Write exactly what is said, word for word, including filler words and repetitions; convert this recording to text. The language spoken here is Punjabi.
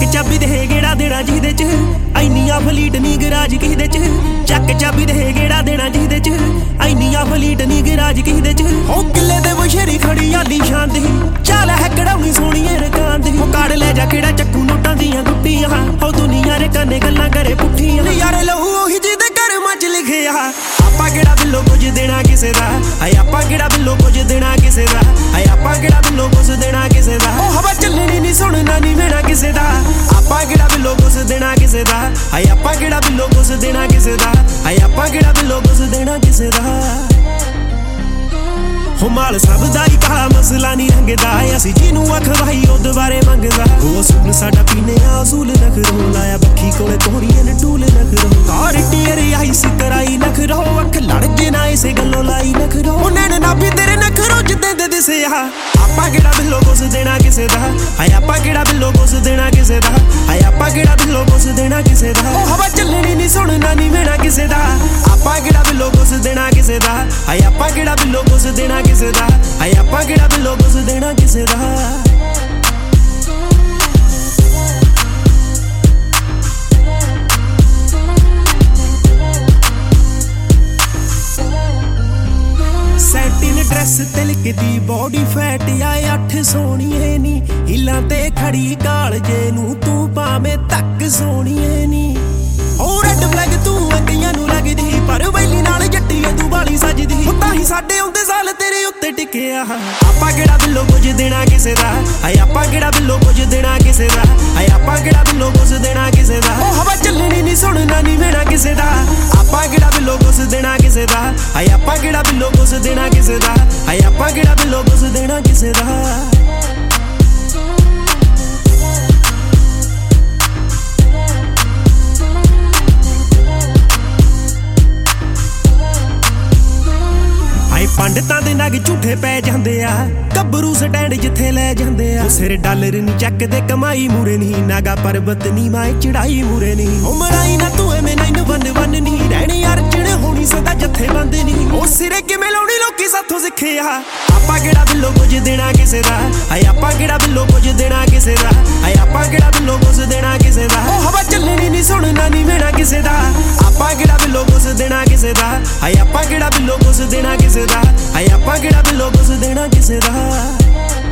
ਚਾਬੀ ਦੇ ਗੇੜਾ ਦੇਣਾ ਜਿਹਦੇ ਚ ਐਨੀਆਂ ਫਲੀਟ ਨੀ ਗਰਾਜ ਕਿਹਦੇ ਚ ਚੱਕ ਚਾਬੀ ਦੇ ਗੇੜਾ ਦੇਣਾ ਜਿਹਦੇ ਚ ਐਨੀਆਂ ਫਲੀਟ ਨੀ ਗਰਾਜ ਕਿਹਦੇ ਚ ਹੋ ਕਿੱਲੇ ਦੇ ਬਸ਼ੇਰੀ ਖੜੀ ਆਲੀ ਸ਼ਾਨ ਦੀ ਚਾਲ ਹੈ ਕੜਾਉਣੀ ਸੋਹਣੀਏ ਰਕਾਂ ਦੀ ਉਹ ਕਾੜ ਲੈ ਜਾ ਕਿਹੜਾ ਚੱਕੂ ਨੋਟਾਂ ਦੀਆਂ ਗੁੱਟੀਆਂ ਹੋ ਦੁਨੀਆ ਰੇ ਕੰਨੇ ਗੱਲਾਂ ਕਰੇ ਪੁੱਠੀਆਂ ਯਾਰੇ ਲਹੂ ਉਹੀ ਜਿਹਦੇ ਘਰ ਮੱਚ ਲਿਖਿਆ ਆਪਾਂ ਕਿਹੜਾ ਬਿੱਲੋ ਕੁਝ ਦੇਣਾ ਕਿਸੇ ਦਾ ਹਾਏ ਆਪਾਂ ਕਿਹੜਾ ਬਿੱਲੋ ਕੁਝ ਦੇਣਾ ਕਿਸੇ ਦਾ ਹਾਏ ਆਪਾਂ ਕਿਹੜਾ ਬਿੱਲੋ ਕੁਝ ਦੇਣਾ ਕਿਸੇ ਦਾ ਉਹ ਹਵਾ ਚੱਲਣੀ ਨਹੀਂ ਸੁਣਨਾ ਨਹੀਂ ਮੇਰਾ ਕਿਸੇ ਦਾ ਆਪਾਂ ਕਿਹੜਾ ਬਿੱਲੋ ਕੁਝ ਦੇਣਾ ਕਿਸੇ ਦਾ ਹਾਏ ਆਪਾਂ ਕਿਹੜਾ ਬਿੱਲੋ ਕੁਝ ਦੇਣਾ ਕਿਸੇ ਦਾ ਹਾਏ ਆਪਾਂ ਕਿਹੜਾ ਬਿੱਲੋ ਕੁਝ ਦੇਣਾ ਕਿਸੇ ਦਾ ਹੋ ਮਾਲ ਸਭ ਦਾ ਹੀ ਕਾਲਾ ਮਸਲਾ ਨਹੀਂ ਰੰਗਦਾ ਅਸੀਂ ਜਿਹਨੂੰ ਅਖਵਾਈ ਉਹ ਦੁਬਾਰੇ ਮੰਗਦਾ ਉਹ ਅਸੂਲ ਸਾਡਾ ਪੀਨੇ ਆ ਅਸੂਲ ਨਖਰੋ ਲਾਇਆ ਬੱਖੀ ਕੋਲੇ ਤੋਰੀਆਂ ਨੇ ਟੂਲ ਨਖਰੋ ਕਾਰ ਟੀਅਰ ਆਈ ਸੀ ਕਰਾਈ ਨਖਰੋ ਅੱਖ ਲੜ ਜੇ ਨਾ ਇਸੇ ਗੱਲੋਂ ਲਾਈ ਨਖਰੋ ਉਹਨੇ ਨਾ ਵੀ ਤੇਰੇ ਨਖਰੋ ਜਿੱਦੇ ਦੇ ਦਿਸੇ ਆ ਆਪਾਂ ਕਿਹੜਾ ਬਿੱਲੋ ਕੁਛ ਦੇਣਾ ਕਿਸੇ ਦਾ ਹਾਏ ਆਪਾਂ ਕਿਹੜਾ ਬਿੱਲੋ ਕੁਛ ਦੇਣਾ ਕਿਸੇ ਦਾ ਹਾਏ ਆਪਾਂ ਕਿਹੜਾ ਬਿੱਲੋ ਕੁਛ ਦੇਣਾ ਕਿਸੇ ਦਾ ਉਹ ਹਵਾ ਚੱਲਣੀ ਨਹੀਂ ਸੁਣਨਾ ਨਹੀਂ ਮੇਰਾ ਕਿਸੇ ਦਾ ਆਪਾਂ ਕਿਹੜਾ ਬਿੱਲੋ ਕੁਛ ਦੇਣਾ ਕਿਸੇ ਦਾ ਹਾਏ ਆਪਾਂ ਕਿਹੜਾ ਬਿੱਲੋ ਕੁਛ ਦੇਣਾ ਕਿਸੇ ਦਾ ਹਾਏ ਆਪਾਂ ਕਿਹੜਾ ਬਿੱਲੋ ਕੁਛ ਦੇਣਾ ਕਿਸੇ ਦਾ ਸੈਟਿਨ ਡਰੈਸ ਤਿਲਕਦੀ ਬੋਡੀ ਫੈਟ ਆਏ ਅੱਠ ਸੋਹਣੀਏ ਨੀ ਹਿੱਲਾਂ ਤੇ ਖੜੀ ਕਾਲਜੇ ਨੂੰ ਤੂੰ ਭਾਵੇਂ ਤੱਕ ਸੋਹਣੀਏ ਨੀ ਉਹ ਰੈੱਡ ਫਲੈਗ ਤੂੰ ਅੱਗਿਆਂ ਨੂੰ ਲੱਗਦੀ ਪਰ ਵੈਲੀ ਨਾਲ ਜੱਟੀਏ ਤੂੰ ਬਾਲੀ ਸੱਜਦੀ ਤਾਂ ਹੀ ਸਾਡੇ ਆਉਂਦੇ ਸਾਲ ਤੇਰੇ ਉੱਤੇ ਟਿਕਿਆ ਆਪਾਂ ਕਿਹੜਾ ਬਿੱਲੋ ਕੁਝ ਦੇਣਾ ਕਿਸੇ ਦਾ ਹਾਏ ਆਪਾਂ ਕਿਹੜਾ ਬਿੱਲੋ ਕੁਝ ਦੇਣਾ ਕਿਸੇ ਦਾ ਹਾਏ ਆਪਾਂ ਕਿਹੜਾ ਬਿੱਲੋ ਕੁਝ ਦੇਣਾ ਕਿਸੇ ਦਾ ਉਹ ਹਵਾ ਚੱਲਣੀ ਨਹੀਂ ਸੁਣਨਾ ਨਹੀਂ ਮੇਰਾ ਕਿਸੇ ਦਾ ਆਪਾਂ ਕਿਹੜਾ ਬਿੱਲੋ ਕੁਝ ਦੇਣਾ ਕਿਸੇ ਦਾ ਹਾਏ ਆਪਾਂ ਕਿਹੜਾ ਬਿੱਲੋ ਕੁਝ ਦੇਣਾ ਕਿਸੇ ਦਾ ਹਾਏ ਆਪਾਂ ਕਿਹੜਾ ਬਿੱਲੋ ਕੁਝ ਦੇਣਾ ਕਿਸੇ ਦਾ। ਪੰਡਤਾਂ ਦੇ ਨਗ ਝੂਠੇ ਪੈ ਜਾਂਦੇ ਆ ਗੱਭਰੂ ਸਟੈਂਡ ਜਿੱਥੇ ਲੈ ਜਾਂਦੇ ਆ ਸਿਰ ਡਾਲਰ ਨੀ ਚੱਕਦੇ ਕਮਾਈ ਮੂਰੇ ਨਹੀਂ ਨਾਗਾ ਪਰਬਤ ਨੀ ਮਾਏ ਚੜਾਈ ਮੂਰੇ ਨਹੀਂ ਉਹ ਮਰਾਈ ਨਾ ਤੂੰ ਐਵੇਂ ਨੈਨੂੰ ਬੰਨ ਬੰਨ ਨਹੀਂ ਰਹਿਣੀ ਅਰਜਣ ਹੋਣੀ ਸਦਾ ਜੱਥੇ ਬੰਦ ਨਹੀਂ ਉਹ ਸਿਰੇ ਕਿਵੇਂ ਲਾਉਣੀ ਲੋਕੀ ਸਾਥੋਂ ਸਿੱਖੇ ਆ ਆਪਾਂ ਕਿਹੜਾ ਬਿੱਲੋ ਕੁਝ ਦੇਣਾ ਕਿਸੇ ਦਾ ਹਾਏ ਆਪਾਂ ਕਿਹੜਾ ਬਿੱਲੋ ਕੁਝ ਦੇਣਾ ਕਿਸੇ ਦਾ ਹਾਏ ਆਪਾਂ ਕਿਹੜਾ ਬਿੱਲੋ ਕੁਝ ਦੇਣਾ ਕਿਸੇ ਦਾ ਉਹ ਹਵਾ ਚੱਲਣੀ ਨਹੀਂ ਸੁਣਨਾ ਨਹੀਂ ਮੇਰਾ ਕਿਸੇ ਦਾ ਆਪਾਂ ਕਿਹੜਾ ਬਿੱਲੋ ਕੁਝ ਦੇਣਾ ਕਿਸੇ ਦਾ ਹਾਏ ਆਪਾਂ ਕਿਹੜਾ ਬਿੱਲੋ ਕੁਝ ਦੇਣਾ ਕਿਸੇ ਦਾ ਹਾਏ ਆਪਾਂ ਕਿਹੜਾ ਬਿੱਲੋ ਕੁਝ ਦੇਣਾ ਕਿਸੇ ਦਾ